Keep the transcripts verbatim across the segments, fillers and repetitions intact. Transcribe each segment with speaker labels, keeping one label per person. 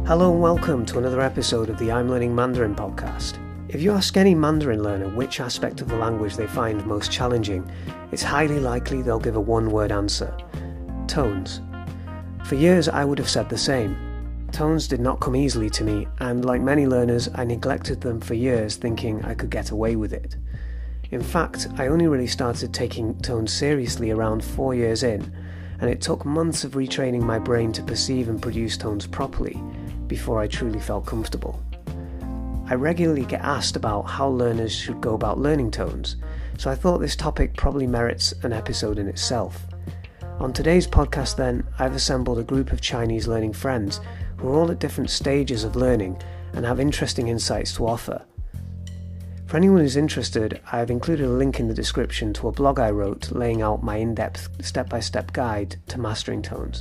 Speaker 1: Hello and welcome to another episode of the I'm Learning Mandarin podcast. If you ask any Mandarin learner which aspect of the language they find most challenging, it's highly likely they'll give a one-word answer: tones. For years I would have said the same. Tones did not come easily to me, and like many learners, I neglected them for years thinking I could get away with it. In fact, I only really started taking tones seriously around four years in, and it took months of retraining my brain to perceive and produce tones properly before I truly felt comfortable. I regularly get asked about how learners should go about learning tones, so I thought this topic probably merits an episode in itself. On today's podcast then, I've assembled a group of Chinese learning friends who are all at different stages of learning and have interesting insights to offer. For anyone who's interested, I have included a link in the description to a blog I wrote laying out my in-depth step-by-step guide to mastering tones.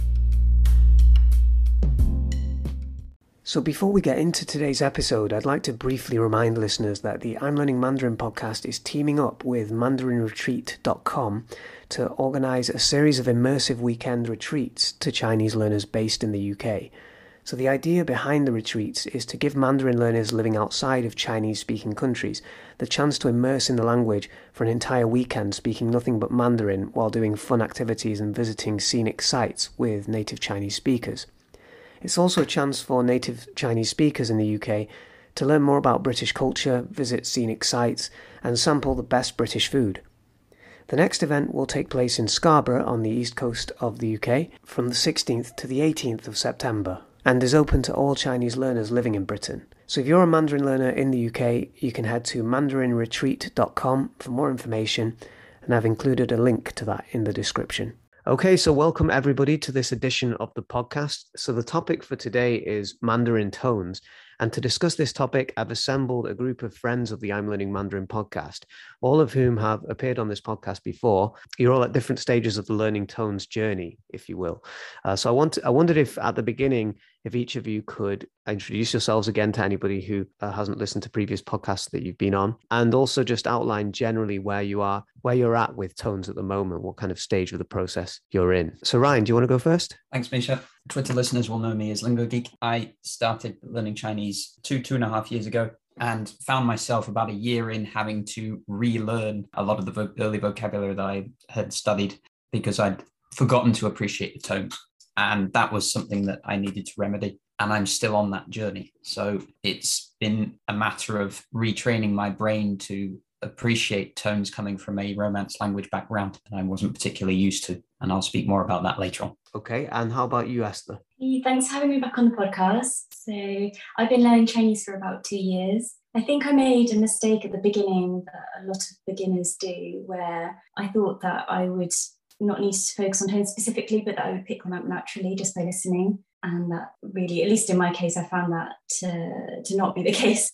Speaker 1: So before we get into today's episode, I'd like to briefly remind listeners that the I'm Learning Mandarin podcast is teaming up with mandarin retreat dot com to organise a series of immersive weekend retreats to Chinese learners based in the U K. So the idea behind the retreats is to give Mandarin learners living outside of Chinese-speaking countries the chance to immerse in the language for an entire weekend speaking nothing but Mandarin while doing fun activities and visiting scenic sites with native Chinese speakers. It's also a chance for native Chinese speakers in the U K to learn more about British culture, visit scenic sites, and sample the best British food. The next event will take place in Scarborough on the east coast of the U K from the sixteenth to the eighteenth of September and is open to all Chinese learners living in Britain. So if you're a Mandarin learner in the U K, you can head to mandarin retreat dot com for more information, and I've included a link to that in the description. Okay, so welcome everybody to this edition of the podcast. So the topic for today is Mandarin tones. And to discuss this topic, I've assembled a group of friends of the I'm Learning Mandarin podcast, all of whom have appeared on this podcast before. You're all at different stages of the learning tones journey, if you will. Uh, so I want to, I wondered if at the beginning, if each of you could introduce yourselves again to anybody who uh, hasn't listened to previous podcasts that you've been on, and also just outline generally where you are, where you're at with tones at the moment, what kind of stage of the process you're in. So Ryan, do you want to go first?
Speaker 2: Thanks, Misha. Twitter listeners will know me as Lingo Geek. I started learning Chinese two, two and a half years ago and found myself about a year in having to relearn a lot of the vo- early vocabulary that I had studied because I'd forgotten to appreciate the tones. And that was something that I needed to remedy. And I'm still on that journey. So it's been a matter of retraining my brain to appreciate tones coming from a Romance language background that I wasn't particularly used to. And I'll speak more about that later on.
Speaker 1: Okay, and how about you, Esther?
Speaker 3: Hey, thanks for having me back on the podcast. So I've been learning Chinese for about two years. I think I made a mistake at the beginning that a lot of beginners do, where I thought that I would not need to focus on tones specifically, but that I would pick them up naturally just by listening. And that really, at least in my case, I found that to, to not be the case.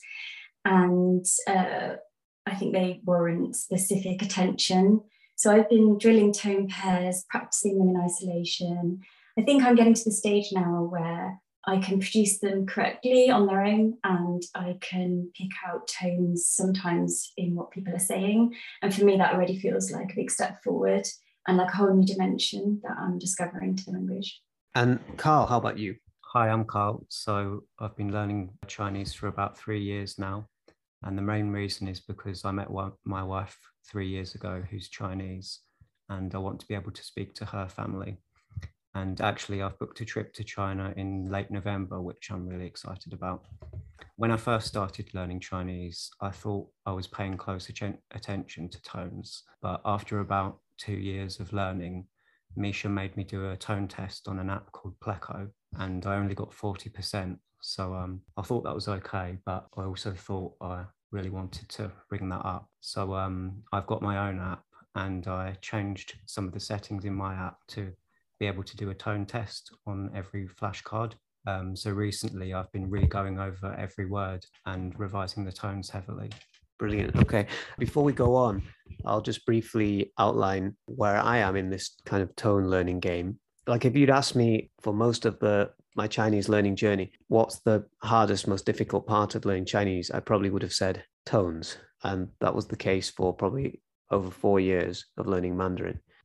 Speaker 3: And uh, I think they warrant specific attention. So I've been drilling tone pairs, practicing them in isolation. I think I'm getting to the stage now where I can produce them correctly on their own, and I can pick out tones sometimes in what people are saying. And for me, that already feels like a big step forward and like a whole new dimension that I'm discovering to the language.
Speaker 1: And Carl, how about you?
Speaker 4: Hi, I'm Carl. So I've been learning Chinese for about three years now. And the main reason is because I met one, my wife three years ago who's Chinese, and I want to be able to speak to her family. And actually, I've booked a trip to China in late November, which I'm really excited about. When I first started learning Chinese, I thought I was paying close atten- attention to tones. But after about two years of learning, Misha made me do a tone test on an app called Pleco, and I only got forty percent. So um, I thought that was okay, but I also thought I really wanted to bring that up. So um, I've got my own app, and I changed some of the settings in my app to be able to do a tone test on every flashcard. Um, so recently I've been really going over every word and revising the tones heavily.
Speaker 1: Brilliant. Okay. Before we go on, I'll just briefly outline where I am in this kind of tone learning game. Like if you'd asked me for most of the my Chinese learning journey, what's the hardest, most difficult part of learning Chinese? I probably would have said tones. And that was the case for probably over four years of learning Mandarin.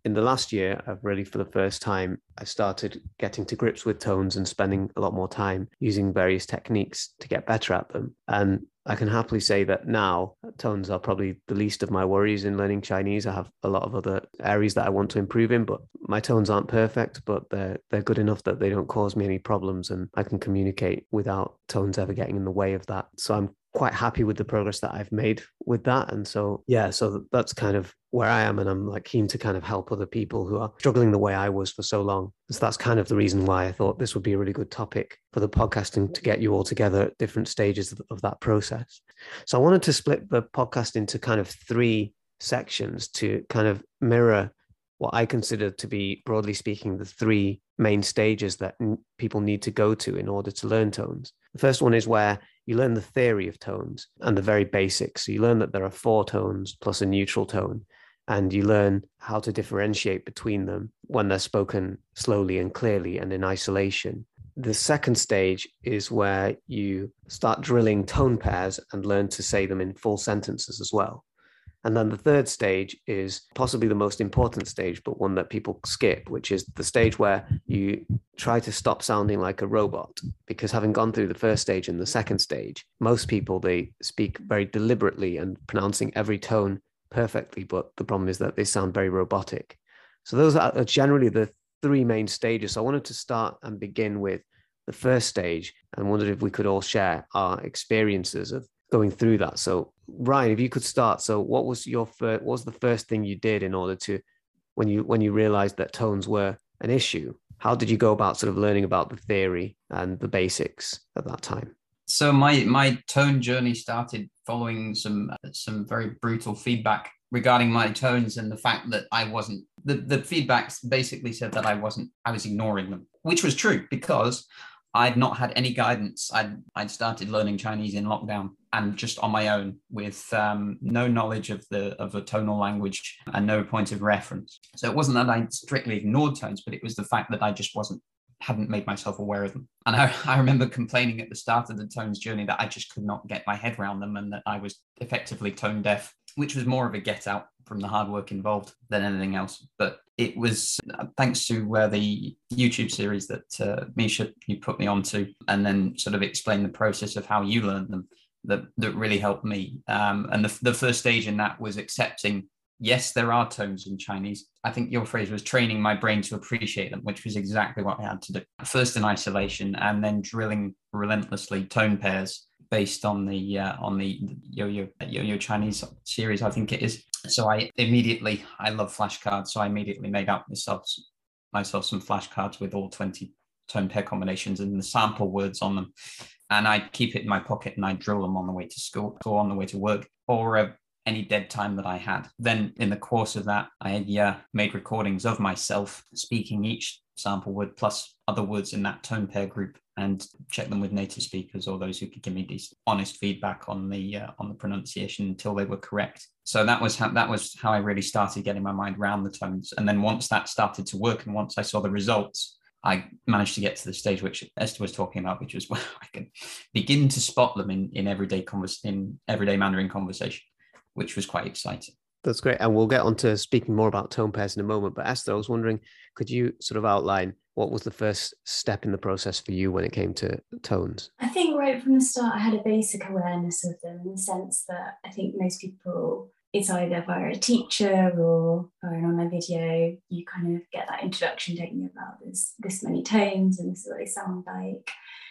Speaker 1: in the last year, I've really, for the first time, I started getting to grips with tones and spending a lot more time using various techniques to get better at them. And I can happily say that now tones are probably the least of my worries in learning Chinese. I have a lot of other areas that I want to improve in, but my tones aren't perfect, but they're they're good enough that they don't cause me any problems, and I can communicate without tones ever getting in the way of that. So I'm quite happy with the progress that I've made with that. And so, yeah, so that's kind of where I am. And I'm like keen to kind of help other people who are struggling the way I was for so long. So that's kind of the reason why I thought this would be a really good topic for the podcasting, to get you all together at different stages of, of that process. So I wanted to split the podcast into kind of three sections to kind of mirror what I consider to be, broadly speaking, the three main stages that n- people need to go to in order to learn tones. The first one is where you learn the theory of tones and the very basics. So you learn that there are four tones plus a neutral tone, and you learn how to differentiate between them when they're spoken slowly and clearly and in isolation. The second stage is where you start drilling tone pairs and learn to say them in full sentences as well. And then the third stage is possibly the most important stage, but one that people skip, which is the stage where you try to stop sounding like a robot. Because having gone through the first stage and the second stage, most people, they speak very deliberately and pronouncing every tone perfectly, but the problem is that they sound very robotic. So those are generally the three main stages. So I wanted to start and begin with the first stage, and wondered if we could all share our experiences of going through that. So Ryan, if you could start. So what was your first, what was the first thing you did in order to, when you when you realized that tones were an issue? How did you go about sort of learning about the theory and the basics at that time?
Speaker 2: So my my tone journey started following some some very brutal feedback regarding my tones, and the fact that I wasn't, the, the feedbacks basically said that I wasn't, I was ignoring them, which was true because I'd not had any guidance. I'd, I'd started learning Chinese in lockdown and just on my own with um, no knowledge of the of a tonal language and no point of reference. So it wasn't that I strictly ignored tones, but it was the fact that I just wasn't, hadn't made myself aware of them. And I, I remember complaining at the start of the tones journey that I just could not get my head around them and that I was effectively tone deaf, which was more of a get out from the hard work involved than anything else. But it was uh, thanks to uh, the YouTube series that uh, Misha, you put me onto, and then sort of explain the process of how you learned them, that, that really helped me. Um, and the, the first stage in that was accepting, yes, there are tones in Chinese. I think your phrase was training my brain to appreciate them, which was exactly what I had to do. First in isolation, and then drilling relentlessly tone pairs based on the uh, on the Yo-Yo Yo-Yo Chinese series, I think it is. So I immediately, I love flashcards, so I immediately made out myself myself some flashcards with all twenty tone pair combinations and the sample words on them, and I'd keep it in my pocket and I'd drill them on the way to school or on the way to work, or uh, any dead time that I had. Then in the course of that, I yeah, made recordings of myself speaking each sample word plus other words in that tone pair group, and check them with native speakers or those who could give me decent, honest feedback on the uh, on the pronunciation until they were correct. So that was how that was how I really started getting my mind around the tones. And then once that started to work, and once I saw the results, I managed to get to the stage which Esther was talking about, which was where I could begin to spot them in in everyday convers in everyday Mandarin conversation, which was quite exciting.
Speaker 1: That's great. And we'll get on to speaking more about tone pairs in a moment. But Esther, I was wondering, could you sort of outline what was the first step in the process for you when it came to tones?
Speaker 3: I think right from the start, I had a basic awareness of them, in the sense that I think most people, it's either via a teacher or, or an online video, you kind of get that introduction, don't you, about this, this many tones and this is what they sound like.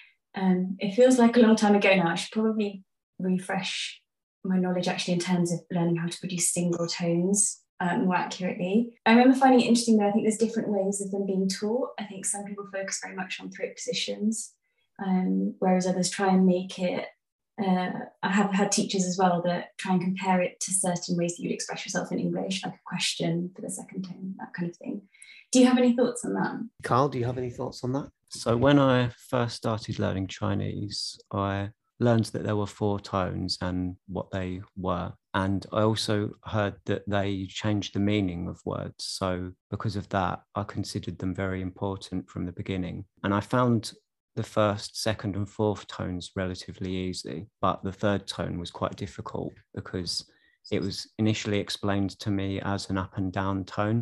Speaker 3: Um, it feels like a long time ago now. I should probably refresh my knowledge actually in terms of learning how to produce single tones um, more accurately. I remember finding it interesting that I think there's different ways of them being taught. I think some people focus very much on throat positions, um, whereas others try and make it, uh, I have had teachers as well that try and compare it to certain ways that you'd express yourself in English, like a question for the second tone, that kind of thing. Do you have any thoughts on that?
Speaker 1: Carl, do you have any thoughts on that?
Speaker 4: So when I first started learning Chinese, I learned that there were four tones and what they were. And I also heard that they changed the meaning of words. So because of that, I considered them very important from the beginning. And I found the first, second and fourth tones relatively easy, but the third tone was quite difficult because it was initially explained to me as an up and down tone.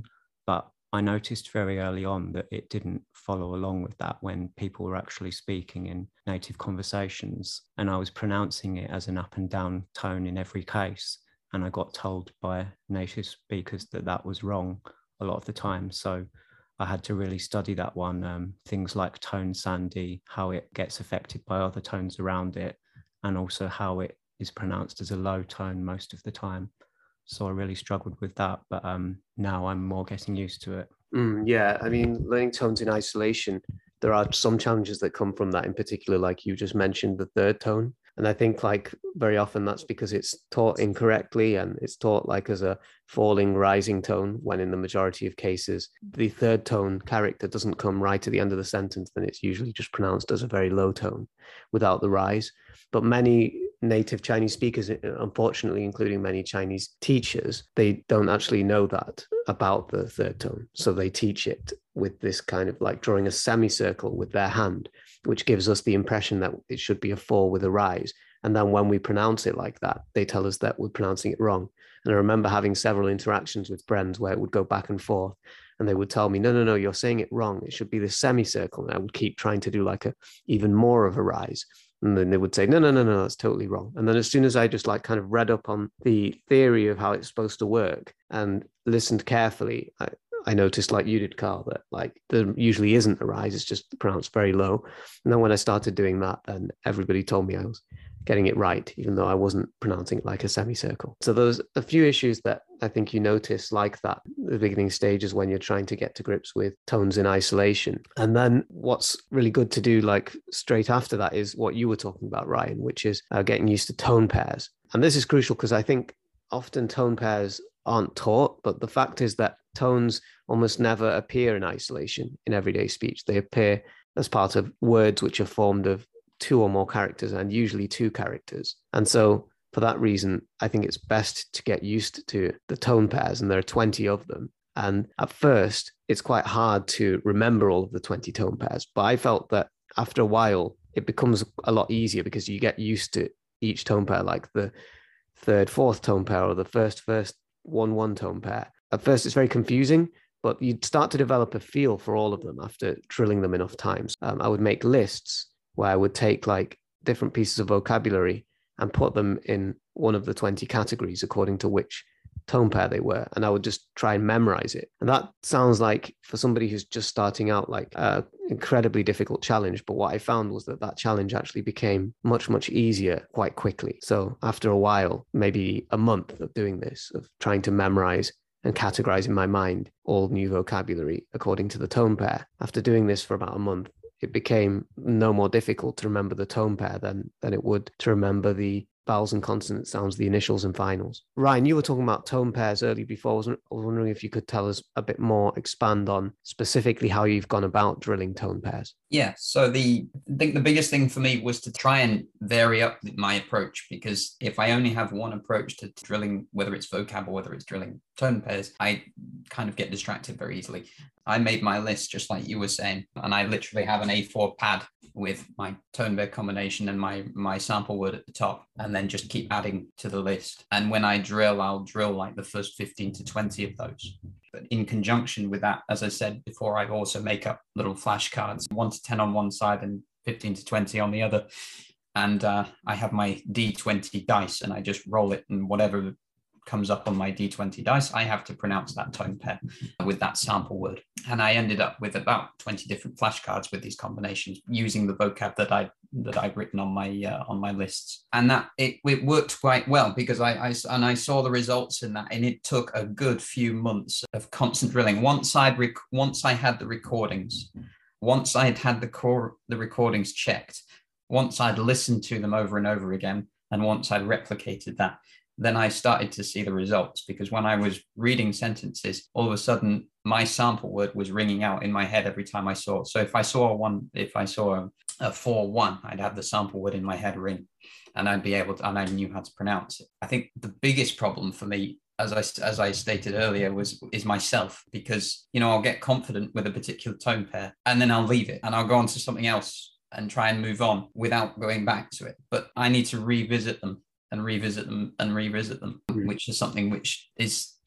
Speaker 4: But I noticed very early on that it didn't follow along with that when people were actually speaking in native conversations, and I was pronouncing it as an up and down tone in every case. And I got told by native speakers that that was wrong a lot of the time. So I had to really study that one. Um, things like tone sandy, how it gets affected by other tones around it, and also how it is pronounced as a low tone most of the time. So I really struggled with that, but um, now I'm more getting used to it.
Speaker 1: Mm, yeah, I mean, learning tones in isolation, there are some challenges that come from that, in particular, like you just mentioned, the third tone. And I think like very often that's because it's taught incorrectly, and it's taught like as a falling rising tone, when in the majority of cases, the third tone character doesn't come right at the end of the sentence, then it's usually just pronounced as a very low tone without the rise. But many native Chinese speakers, unfortunately, including many Chinese teachers, they don't actually know that about the third tone. So they teach it with this kind of like drawing a semicircle with their hand, which gives us the impression that it should be a fall with a rise. And then when we pronounce it like that, they tell us that we're pronouncing it wrong. And I remember having several interactions with friends where it would go back and forth, and they would tell me, no, no, no, you're saying it wrong. It should be this semicircle. And I would keep trying to do like a even more of a rise. And then they would say, no, no, no, no, that's totally wrong. And then as soon as I just like kind of read up on the theory of how it's supposed to work and listened carefully, I, I noticed, like you did, Carl, that like there usually isn't a rise, it's just pronounced very low. And then when I started doing that, then everybody told me I was getting it right, even though I wasn't pronouncing it like a semicircle. So there's a few issues that I think you notice like that, the beginning stages when you're trying to get to grips with tones in isolation. And then what's really good to do like straight after that is what you were talking about, Ryan, which is uh, getting used to tone pairs. And this is crucial because I think often tone pairs aren't taught, but the fact is that tones almost never appear in isolation in everyday speech. They appear as part of words which are formed of two or more characters, and usually two characters. And so for that reason, I think it's best to get used to the tone pairs, and there are twenty of them. And at first, it's quite hard to remember all of the twenty tone pairs, but I felt that after a while, it becomes a lot easier because you get used to each tone pair, like the third, fourth tone pair, or the first, first, one, one tone pair. At first, it's very confusing, but you'd start to develop a feel for all of them after drilling them enough times. Um, I would make lists where I would take like different pieces of vocabulary and put them in one of the twenty categories according to which tone pair they were. And I would just try and memorize it. And that sounds like, for somebody who's just starting out, like an incredibly difficult challenge. But what I found was that that challenge actually became much, much easier quite quickly. So after a while, maybe a month of doing this, of trying to memorize and categorize in my mind all new vocabulary according to the tone pair, after doing this for about a month, it became no more difficult to remember the tone pair than, than it would to remember the vowels and consonant sounds, the initials and finals. Ryan, you were talking about tone pairs earlier before. I was, I was wondering if you could tell us a bit more, expand on specifically how you've gone about drilling tone pairs.
Speaker 2: Yeah, so the I think the biggest thing for me was to try and vary up my approach, because if I only have one approach to drilling, whether it's vocab or whether it's drilling tone pairs, I kind of get distracted very easily. I made my list just like you were saying, and I literally have an A four pad with my tone pair combination and my my sample word at the top, and then just keep adding to the list. And when I drill, I'll drill like the first fifteen to twenty of those. But in conjunction with that, as I said before, I also make up little flashcards, one to ten on one side and fifteen to twenty on the other. And uh, I have my D twenty dice, and I just roll it, and whatever comes up on my D twenty dice, I have to pronounce that tone pair with that sample word. And I ended up with about twenty different flashcards with these combinations, using the vocab that I that I've written on my uh, on my lists. And that it, it worked quite well, because I, I and I saw the results in that, and it took a good few months of constant drilling. Once I'd rec- once I had the recordings, once I'd had the core the recordings checked, once I'd listened to them over and over again, and once I'd replicated that, then I started to see the results. Because when I was reading sentences, all of a sudden my sample word was ringing out in my head every time I saw it. So if I saw a one, if I saw a, a four one, I'd have the sample word in my head ring, and I'd be able to, and I knew how to pronounce it. I think the biggest problem for me, as I as I stated earlier, was is myself, because you know I'll get confident with a particular tone pair, and then I'll leave it, and I'll go on to something else and try and move on without going back to it. But I need to revisit them and revisit them and revisit them, which is something which is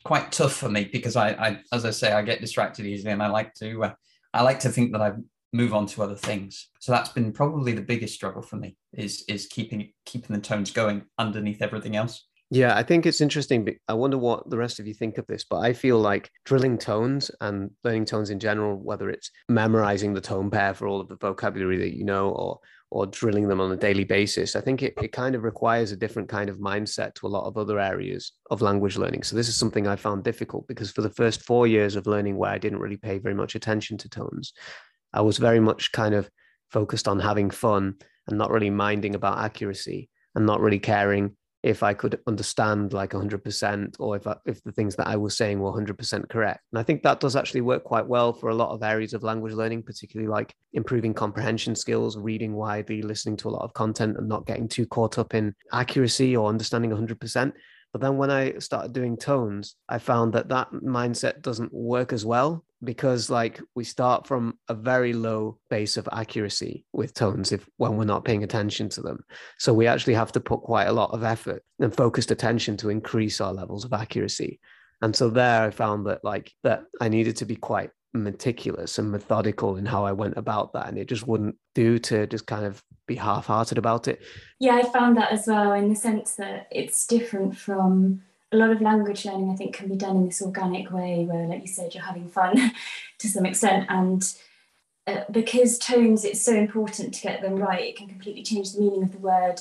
Speaker 2: quite tough for me because I, I as I say, I get distracted easily, and I like to uh, I like to think that I move on to other things. So that's been probably the biggest struggle for me is is keeping keeping the tones going underneath everything else.
Speaker 1: Yeah, I think it's interesting. I wonder what the rest of you think of this, but I feel like drilling tones and learning tones in general, whether it's memorizing the tone pair for all of the vocabulary that you know, or or drilling them on a daily basis, I think it, it kind of requires a different kind of mindset to a lot of other areas of language learning. So this is something I found difficult because for the first four years of learning where I didn't really pay very much attention to tones, I was very much kind of focused on having fun and not really minding about accuracy and not really caring if I could understand like one hundred percent or if I, if the things that I was saying were one hundred percent correct. And I think that does actually work quite well for a lot of areas of language learning, particularly like improving comprehension skills, reading widely, listening to a lot of content and not getting too caught up in accuracy or understanding one hundred percent. But then when I started doing tones, I found that that mindset doesn't work as well because like we start from a very low base of accuracy with tones if when we're not paying attention to them. So we actually have to put quite a lot of effort and focused attention to increase our levels of accuracy. And so there I found that like that I needed to be quite meticulous and methodical in how I went about that. And it just wouldn't do to just kind of be half-hearted about it.
Speaker 3: Yeah, I found that as well, in the sense that it's different from a lot of language learning. I think can be done in this organic way where, like you said, you're having fun to some extent. And uh, because tones, it's so important to get them right, it can completely change the meaning of the word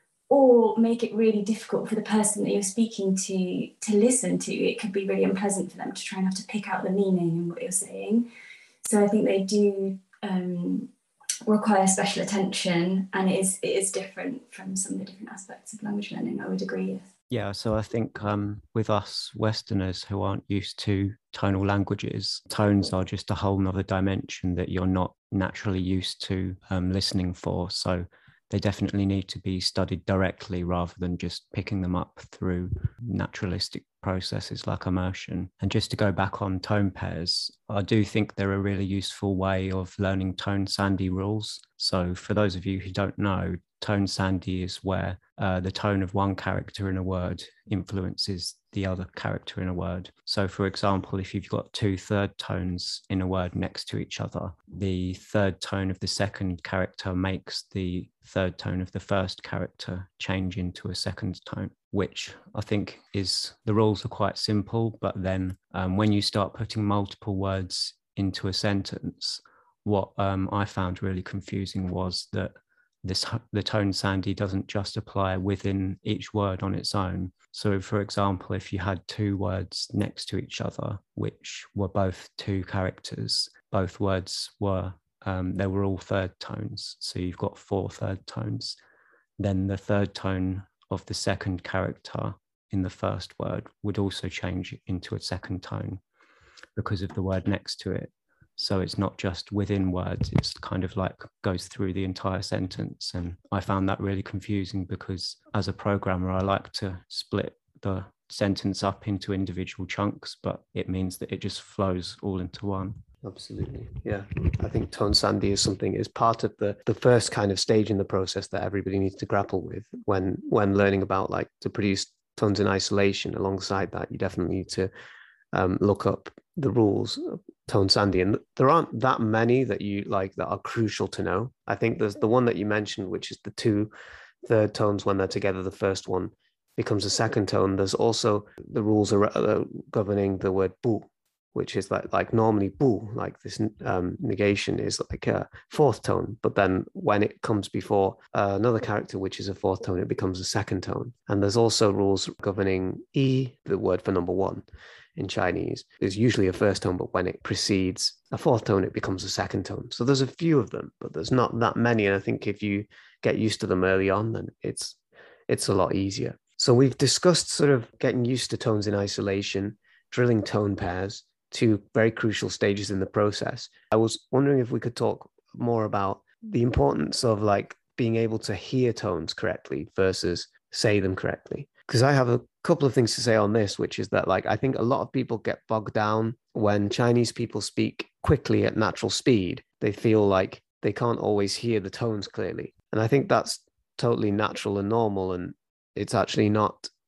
Speaker 3: or make it really difficult for the person that you're speaking to to listen to. It could be really unpleasant for them to try and have to pick out the meaning in what you're saying. So I think they do um, require special attention, and it is, it is different from some of the different aspects of language learning, I would agree with.
Speaker 4: Yeah, so I think um, with us Westerners who aren't used to tonal languages, tones are just a whole nother dimension that you're not naturally used to um, listening for. So they definitely need to be studied directly rather than just picking them up through naturalistic processes like immersion. And just to go back on tone pairs, I do think they're a really useful way of learning tone sandhi rules. So for those of you who don't know, tone sandhi is where uh, the tone of one character in a word influences the other character in a word. So for example, if you've got two third tones in a word next to each other, the third tone of the second character makes the third tone of the first character change into a second tone, which I think is, the rules are quite simple, but then um, when you start putting multiple words into a sentence, what um, I found really confusing was that this the tone sandhi doesn't just apply within each word on its own. So for example, if you had two words next to each other, which were both two characters, both words were, um, they were all third tones. So you've got four third tones. Then the third tone of the second character in the first word would also change into a second tone because of the word next to it. So it's not just within words, it's kind of like goes through the entire sentence. And I found that really confusing because as a programmer, I like to split the sentence up into individual chunks, but it means that it just flows all into one.
Speaker 1: Absolutely. Yeah. I think tone sandhi is something, is part of the, the first kind of stage in the process that everybody needs to grapple with when, when learning about like to produce tones in isolation. Alongside that, you definitely need to um, look up the rules of tone sandhi. And there aren't that many that you like that are crucial to know. I think there's the one that you mentioned, which is the two third tones when they're together. The first one becomes a second tone. There's also the rules are uh, governing the word bu, which is like like normally bu, like this um, negation is like a fourth tone, but then when it comes before uh, another character, which is a fourth tone, it becomes a second tone. And there's also rules governing I, the word for number one in Chinese. Is usually a first tone, but when it precedes a fourth tone, it becomes a second tone. So there's a few of them, but there's not that many. And I think if you get used to them early on, then it's it's a lot easier. So we've discussed sort of getting used to tones in isolation, drilling tone pairs, two very crucial stages in the process. I was wondering if we could talk more about the importance of like being able to hear tones correctly versus say them correctly. Because I have a couple of things to say on this, which is that like I think a lot of people get bogged down when Chinese people speak quickly at natural speed. They feel like they can't always hear the tones clearly. And I think that's totally natural and normal. And it's actually not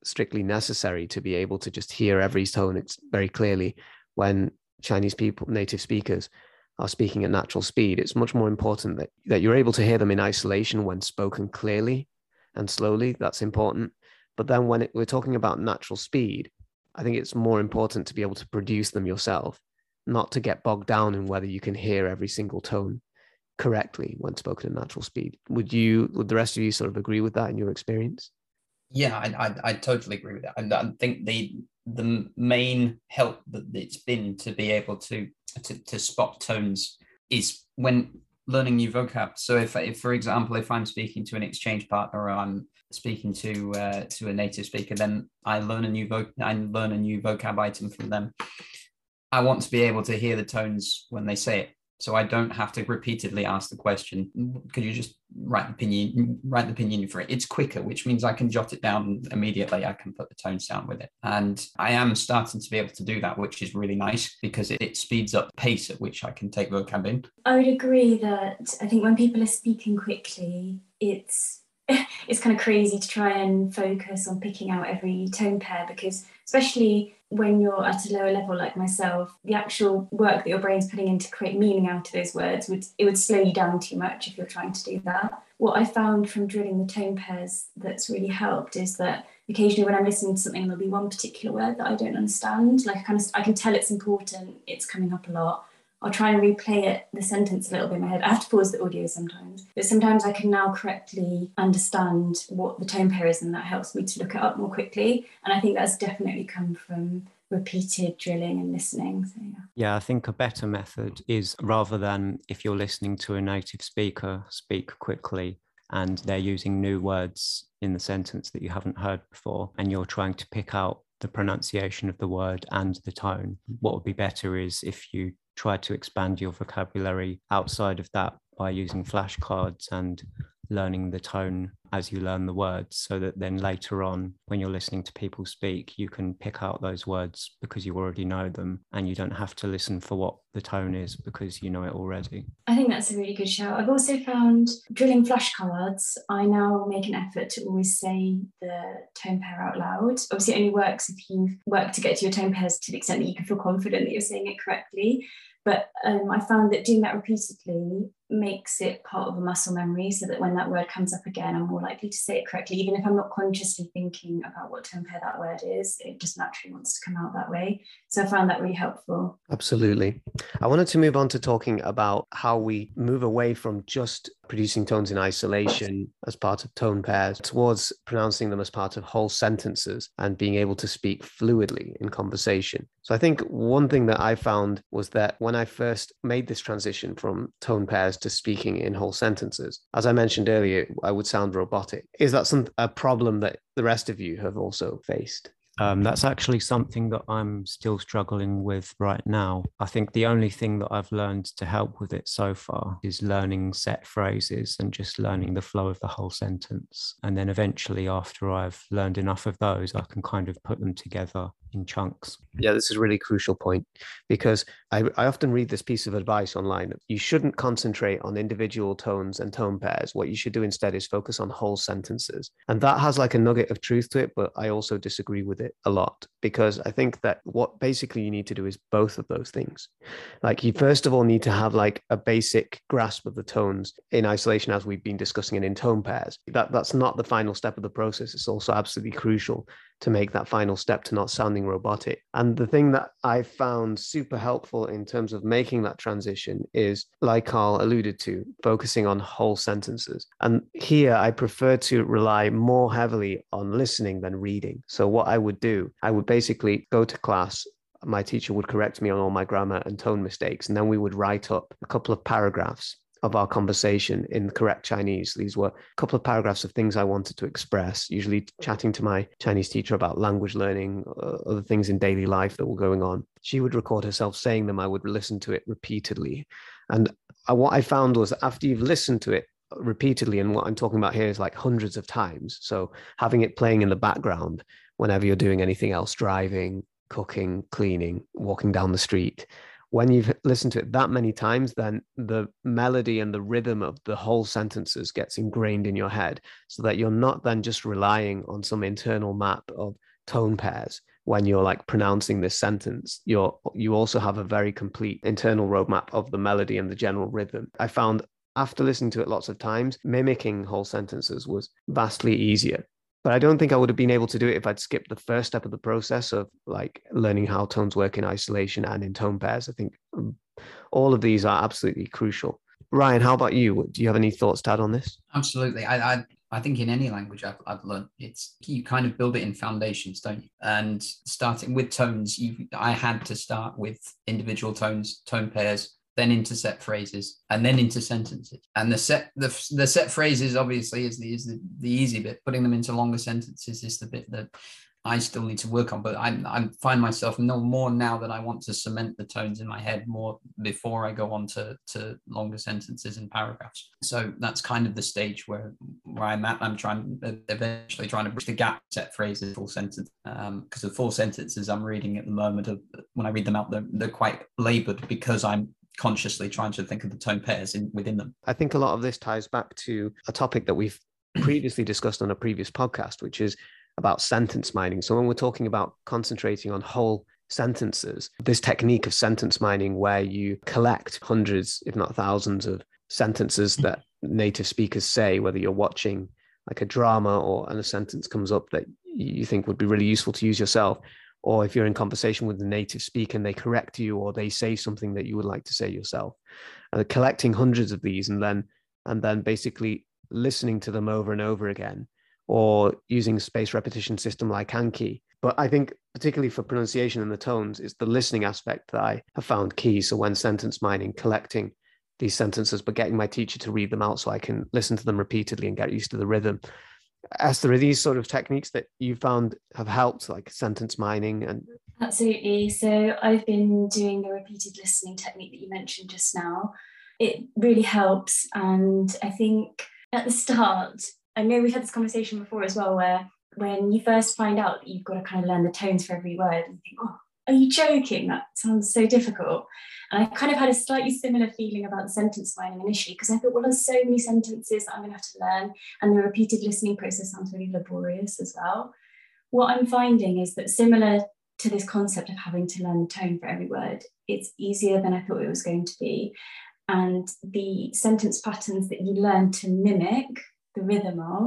Speaker 1: strictly necessary to be able to just hear every tone very clearly when Chinese people, native speakers, are speaking at natural speed. It's much more important that, that you're able to hear them in isolation when spoken clearly and slowly. That's important. But then when it, we're talking about natural speed, I think it's more important to be able to produce them yourself, not to get bogged down in whether you can hear every single tone correctly when spoken at natural speed. Would you, would the rest of you sort of agree with that in your experience?
Speaker 2: Yeah, I, I, I totally agree with that. I, I think the the main help that it's been to be able to, to to spot tones is when learning new vocab. So if, if for example, if I'm speaking to an exchange partner or I'm speaking to uh, to a native speaker, then I learn a new voc I learn a new vocab item from them. I want to be able to hear the tones when they say it, so I don't have to repeatedly ask the question, could you just write the opinion, write the opinion for it? It's quicker, which means I can jot it down immediately. I can put the tones down with it. And I am starting to be able to do that, which is really nice because it, it speeds up the pace at which I can take vocab in.
Speaker 3: I would agree that I think when people are speaking quickly, it's it's kind of crazy to try and focus on picking out every tone pair, because especially when you're at a lower level like myself, the actual work that your brain's putting in to create meaning out of those words, would it would slow you down too much if you're trying to do that. What I found from drilling the tone pairs that's really helped is that occasionally when I'm listening to something, there'll be one particular word that I don't understand. Like I kind of, I can tell it's important, it's coming up a lot. I'll try and replay it, the sentence a little bit in my head. I have to pause the audio sometimes, but sometimes I can now correctly understand what the tone pair is, and that helps me to look it up more quickly. And I think that's definitely come from repeated drilling and listening. So, yeah.
Speaker 4: Yeah, I think a better method is, rather than if you're listening to a native speaker speak quickly and they're using new words in the sentence that you haven't heard before, and you're trying to pick out the pronunciation of the word and the tone, what would be better is if you try to expand your vocabulary outside of that by using flashcards and learning the tone as you learn the words, so that then later on when you're listening to people speak, you can pick out those words because you already know them, and you don't have to listen for what the tone is because you know it already.
Speaker 3: I think that's a really good shout. I've also found drilling flashcards, I now make an effort to always say the tone pair out loud. Obviously it only works if you've worked to get to your tone pairs to the extent that you can feel confident that you're saying it correctly. But um, I found that doing that repeatedly makes it part of a muscle memory, so that when that word comes up again, I'm more likely to say it correctly. Even if I'm not consciously thinking about what tone pair that word is, it just naturally wants to come out that way. So I found that really helpful.
Speaker 1: Absolutely. I wanted to move on to talking about how we move away from just producing tones in isolation as part of tone pairs towards pronouncing them as part of whole sentences and being able to speak fluidly in conversation. So I think one thing that I found was that when I first made this transition from tone pairs to speaking in whole sentences, as I mentioned earlier, I would sound robotic. Is that some a problem that the rest of you have also faced?
Speaker 4: Um, that's actually something that I'm still struggling with right now. I think the only thing that I've learned to help with it so far is learning set phrases and just learning the flow of the whole sentence. And then eventually, after I've learned enough of those, I can kind of put them together in chunks.
Speaker 1: Yeah, this is a really crucial point, because I, I often read this piece of advice online. You shouldn't concentrate on individual tones and tone pairs. What you should do instead is focus on whole sentences. And that has like a nugget of truth to it, but I also disagree with it a lot, because I think that what basically you need to do is both of those things. Like you first of all need to have like a basic grasp of the tones in isolation, as we've been discussing, and in tone pairs. That, that's not the final step of the process. It's also absolutely crucial to make that final step to not sounding robotic. And the thing that I found super helpful in terms of making that transition is, like Carl alluded to, focusing on whole sentences. And here I prefer to rely more heavily on listening than reading. So what I would do, I would basically go to class. My teacher would correct me on all my grammar and tone mistakes, and then we would write up a couple of paragraphs of our conversation in correct Chinese. These were a couple of paragraphs of things I wanted to express, usually chatting to my Chinese teacher about language learning, uh, other things in daily life that were going on. She would record herself saying them. I would listen to it repeatedly. And I, what I found was after you've listened to it repeatedly, and what I'm talking about here is like hundreds of times, so having it playing in the background whenever you're doing anything else, driving, cooking, cleaning, walking down the street, when you've listened to it that many times, then the melody and the rhythm of the whole sentences gets ingrained in your head, so that you're not then just relying on some internal map of tone pairs. When you're like pronouncing this sentence, you're you also have a very complete internal roadmap of the melody and the general rhythm. I found after listening to it lots of times, mimicking whole sentences was vastly easier. But I don't think I would have been able to do it if I'd skipped the first step of the process of like learning how tones work in isolation and in tone pairs. I think um, all of these are absolutely crucial. Ryan, how about you? Do you have any thoughts to add on this?
Speaker 2: Absolutely. I I, I think in any language I've, I've learned, it's you kind of build it in foundations, don't you? And starting with tones, you I had to start with individual tones, tone pairs, then into set phrases, and then into sentences. And the set the, the set phrases obviously is the is the, the easy bit. Putting them into longer sentences is the bit that I still need to work on. But I I find myself no more now that I want to cement the tones in my head more before I go on to, to longer sentences and paragraphs. So that's kind of the stage where where I'm at. I'm trying eventually trying to bridge the gap, set phrases, full sentence. Um, because the full sentences I'm reading at the moment, are, when I read them out, they're, they're quite labored because I'm consciously trying to think of the tone pairs in, within them.
Speaker 1: I think a lot of this ties back to a topic that we've previously discussed on a previous podcast, which is about sentence mining. So when we're talking about concentrating on whole sentences, this technique of sentence mining where you collect hundreds, if not thousands of sentences that native speakers say, whether you're watching like a drama or and a sentence comes up that you think would be really useful to use yourself, or if you're in conversation with a native speaker and they correct you or they say something that you would like to say yourself. And collecting hundreds of these and then and then basically listening to them over and over again, or using a spaced repetition system like Anki. But I think particularly for pronunciation and the tones, it's the listening aspect that I have found key. So when sentence mining, collecting these sentences, but getting my teacher to read them out so I can listen to them repeatedly and get used to the rhythm. Esther, are these sort of techniques that you found have helped, like sentence mining? And
Speaker 3: absolutely. So I've been doing the repeated listening technique that you mentioned just now. It really helps. And I think at the start, I know we've had this conversation before as well, where when you first find out that you've got to kind of learn the tones for every word and think, oh, are you joking? That sounds so difficult. And I kind of had a slightly similar feeling about the sentence mining initially, because I thought, well, there's so many sentences that I'm going to have to learn, and the repeated listening process sounds really laborious as well. What I'm finding is that similar to this concept of having to learn the tone for every word, it's easier than I thought it was going to be. And the sentence patterns that you learn to mimic the rhythm of,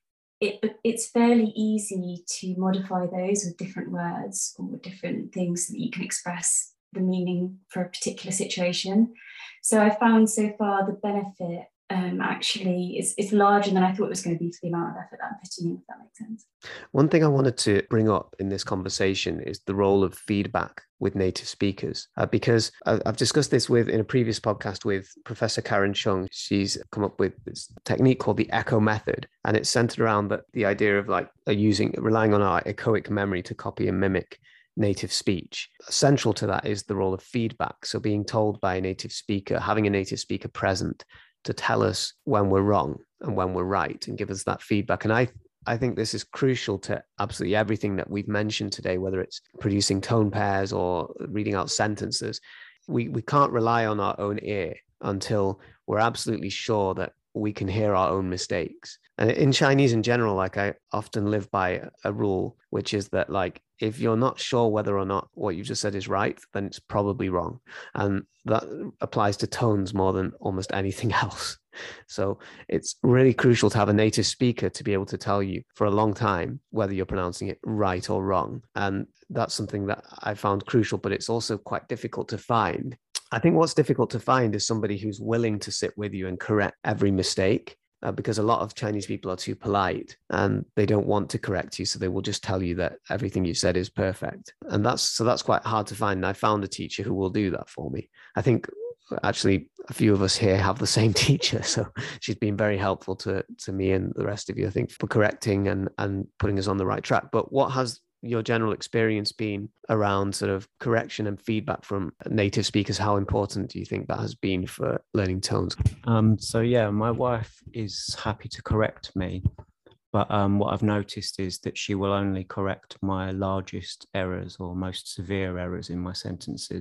Speaker 3: it, it's fairly easy to modify those with different words or with different things so that you can express the meaning for a particular situation. So I found so far the benefit um, actually is, is larger than I thought it was going to be for the amount of effort that I'm putting in, if that makes sense.
Speaker 1: One thing I wanted to bring up in this conversation is the role of feedback with native speakers, uh, because I've discussed this with in a previous podcast with Professor Karen Chung. She's come up with this technique called the echo method, and it's centered around the, the idea of like using relying on our echoic memory to copy and mimic native speech. Central to that is the role of feedback. So being told by a native speaker, having a native speaker present to tell us when we're wrong and when we're right and give us that feedback. And I I think this is crucial to absolutely everything that we've mentioned today, whether it's producing tone pairs or reading out sentences. We we can't rely on our own ear until we're absolutely sure that we can hear our own mistakes. And in Chinese in general, like I often live by a rule, which is that like, if you're not sure whether or not what you just said is right, then it's probably wrong. And that applies to tones more than almost anything else. So it's really crucial to have a native speaker to be able to tell you for a long time whether you're pronouncing it right or wrong. And that's something that I found crucial, but it's also quite difficult to find. I think what's difficult to find is somebody who's willing to sit with you and correct every mistake. Uh, because a lot of Chinese people are too polite and they don't want to correct you. So they will just tell you that everything you said is perfect. And that's, so that's quite hard to find. And I found a teacher who will do that for me. I think actually a few of us here have the same teacher. So she's been very helpful to, to me and the rest of you, I think, for correcting and, and putting us on the right track. But what has your general experience been around sort of correction and feedback from native speakers? How important do you think that has been for learning tones?
Speaker 4: Um, so yeah, my wife is happy to correct me, but um, what I've noticed is that she will only correct my largest errors or most severe errors in my sentences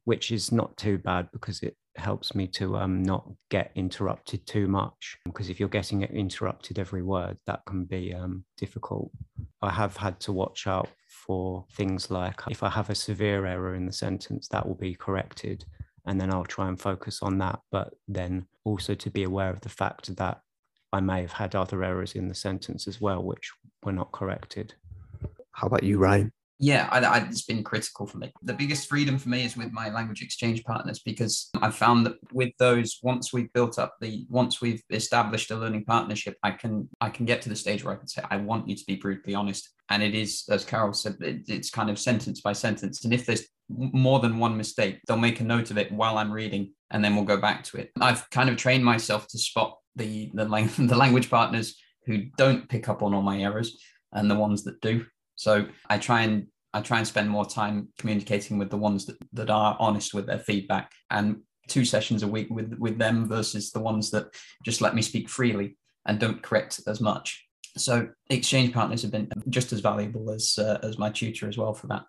Speaker 4: which is not too bad because it helps me to um, not get interrupted too much. Because if you're getting it interrupted every word, that can be um, difficult. I have had to watch out for things like if I have a severe error in the sentence, that will be corrected, and then I'll try and focus on that. But then also to be aware of the fact that I may have had other errors in the sentence as well, which were not corrected.
Speaker 1: How about you, Ryan?
Speaker 2: Yeah, I, I, it's been critical for me. The biggest freedom for me is with my language exchange partners, because I've found that with those, once we've built up the, once we've established a learning partnership, I can I can get to the stage where I can say, I want you to be brutally honest. And it is, as Carol said, it, it's kind of sentence by sentence. And if there's more than one mistake, they'll make a note of it while I'm reading, and then we'll go back to it. I've kind of trained myself to spot the the, the language partners who don't pick up on all my errors and the ones that do. So I try and I try and spend more time communicating with the ones that, that are honest with their feedback, and two sessions a week with, with them versus the ones that just let me speak freely and don't correct as much. So exchange partners have been just as valuable as uh, as my tutor as well for that.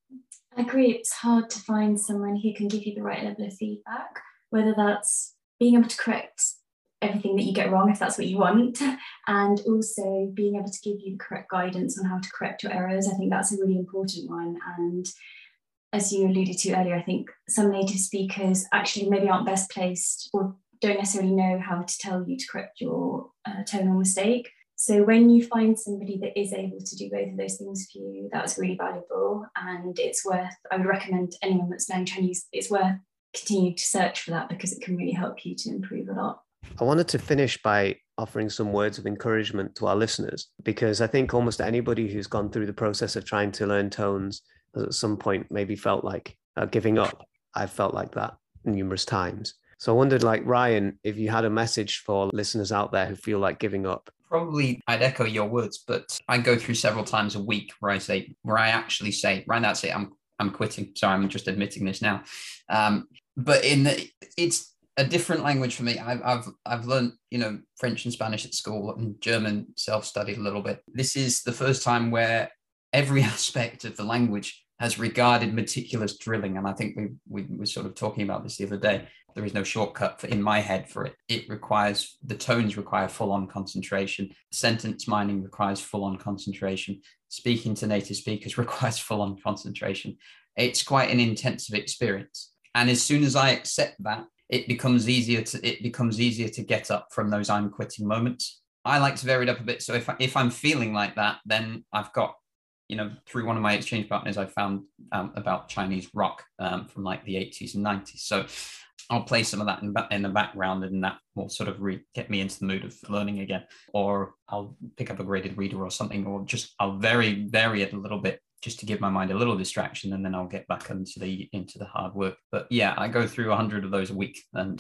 Speaker 3: I agree. It's hard to find someone who can give you the right level of feedback, whether that's being able to correct everything that you get wrong if that's what you want, and also being able to give you the correct guidance on how to correct your errors. I think that's a really important one. And as you alluded to earlier, I think some native speakers actually maybe aren't best placed or don't necessarily know how to tell you to correct your uh, tonal mistake. So when you find somebody that is able to do both of those things for you, that's really valuable, and it's worth, I would recommend to anyone that's learning Chinese, it's worth continuing to search for that, because it can really help you to improve a lot.
Speaker 1: I wanted to finish by offering some words of encouragement to our listeners, because I think almost anybody who's gone through the process of trying to learn tones has at some point maybe felt like uh, giving up. I've felt like that numerous times. So I wondered, like, Ryan, if you had a message for listeners out there who feel like giving up.
Speaker 2: Probably I'd echo your words, but I go through several times a week where I say, where I actually say, right, that's it, I'm I'm quitting. So I'm just admitting this now. Um, but in the, it's a different language for me. I've, I've, I've learned, you know, French and Spanish at school, and German self-studied a little bit. This is the first time where every aspect of the language has regarded meticulous drilling. And I think we, we were sort of talking about this the other day. There is no shortcut for, in my head for it. It requires, the tones require full-on concentration. Sentence mining requires full-on concentration. Speaking to native speakers requires full-on concentration. It's quite an intensive experience. And as soon as I accept that, it becomes easier to it becomes easier to get up from those I'm quitting moments. I like to vary it up a bit. So if I, if I'm feeling like that, then I've got, you know, through one of my exchange partners, I found um, about Chinese rock um, from like the eighties and nineties. So I'll play some of that in, in the background, and that will sort of re- get me into the mood of learning again. Or I'll pick up a graded reader or something, or just I'll vary vary it a little bit, just to give my mind a little distraction, and then I'll get back into the into the hard work. But yeah, I go through a hundred of those a week, and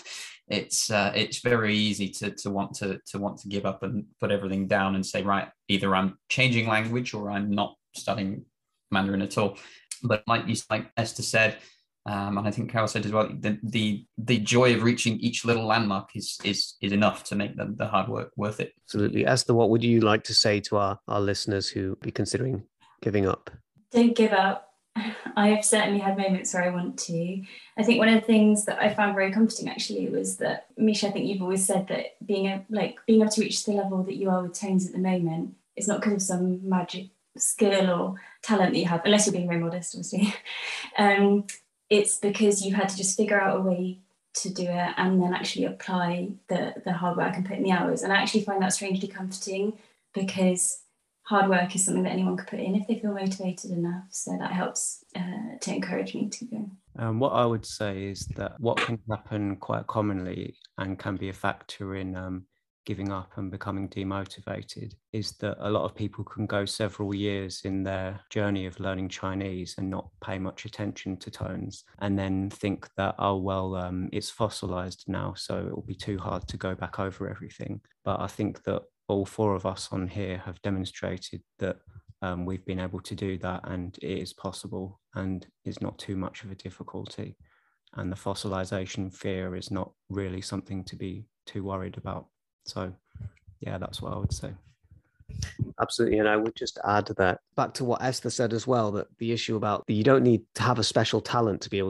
Speaker 2: it's uh, it's very easy to to want to to want to give up and put everything down and say, right, either I'm changing language or I'm not studying Mandarin at all. But like you like Esther said, um, and I think Carol said as well, the the the joy of reaching each little landmark is is is enough to make the, the hard work worth it.
Speaker 1: Absolutely. Esther, what would you like to say to our, our listeners who be considering giving up?
Speaker 3: Don't give up. I have certainly had moments where I want to. I think one of the things that I found very comforting actually was that, Misha, I think you've always said that being a, like being able to reach the level that you are with tones at the moment is not because of some magic skill or talent that you have, unless you're being very modest, obviously. Um, it's because you've had to just figure out a way to do it and then actually apply the, the hard work and put in the hours. And I actually find that strangely comforting, because hard work is something that anyone could put in if they feel motivated enough. So that helps uh, to encourage me to go.
Speaker 4: Um, what I would say is that what can happen quite commonly and can be a factor in um, giving up and becoming demotivated is that a lot of people can go several years in their journey of learning Chinese and not pay much attention to tones, and then think that, oh, well, um, it's fossilized now, so it will be too hard to go back over everything. But I think that all four of us on here have demonstrated that um, we've been able to do that, and it is possible and is not too much of a difficulty. And the fossilization fear is not really something to be too worried about. So yeah, that's what I would say.
Speaker 1: Absolutely. And I would just add that back to what Esther said as well, that the issue about you don't need to have a special talent to be able to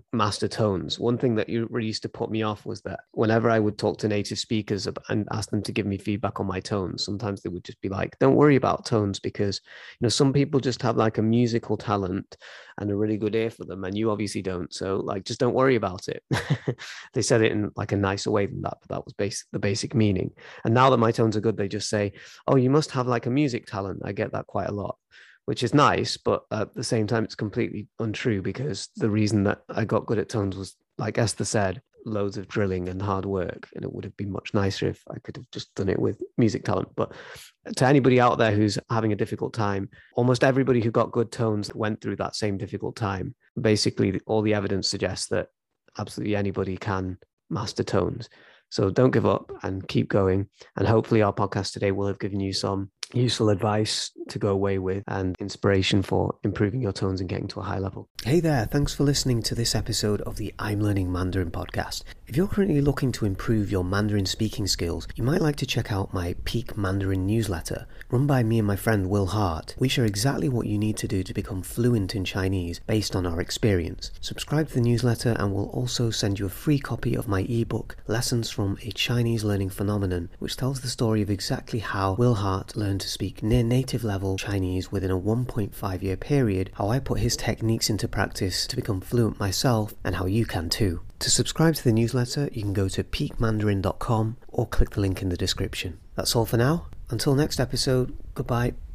Speaker 1: master tones. One thing that you really used to put me off was that whenever I would talk to native speakers and ask them to give me feedback on my tones, sometimes they would just be like, don't worry about tones, because, you know, some people just have like a musical talent and a really good ear for them, and you obviously don't. So like, just don't worry about it. They said it in like a nicer way than that, but that was basic, the basic meaning. And now that my tones are good, they just say, oh, you must have like a music talent. I get that quite a lot, which is nice, but at the same time, it's completely untrue, because the reason that I got good at tones was, like Esther said, loads of drilling and hard work. And it would have been much nicer if I could have just done it with music talent. But to anybody out there who's having a difficult time, almost everybody who got good tones went through that same difficult time. Basically, all the evidence suggests that absolutely anybody can master tones. So don't give up and keep going. And hopefully our podcast today will have given you some useful advice to go away with and inspiration for improving your tones and getting to a high level. Hey there, thanks for listening to this episode of the I'm Learning Mandarin podcast. If you're currently looking to improve your Mandarin speaking skills, you might like to check out my Peak Mandarin newsletter, run by me and my friend Will Hart. We share exactly what you need to do to become fluent in Chinese based on our experience. Subscribe to the newsletter and we'll also send you a free copy of my ebook, Lessons from a Chinese Learning Phenomenon, which tells the story of exactly how Will Hart learned to speak near native level Chinese within a one point five year period, how I put his techniques into practice to become fluent myself, and how you can too. To subscribe to the newsletter, you can go to peak mandarin dot com or click the link in the description. That's all for now. Until next episode, goodbye.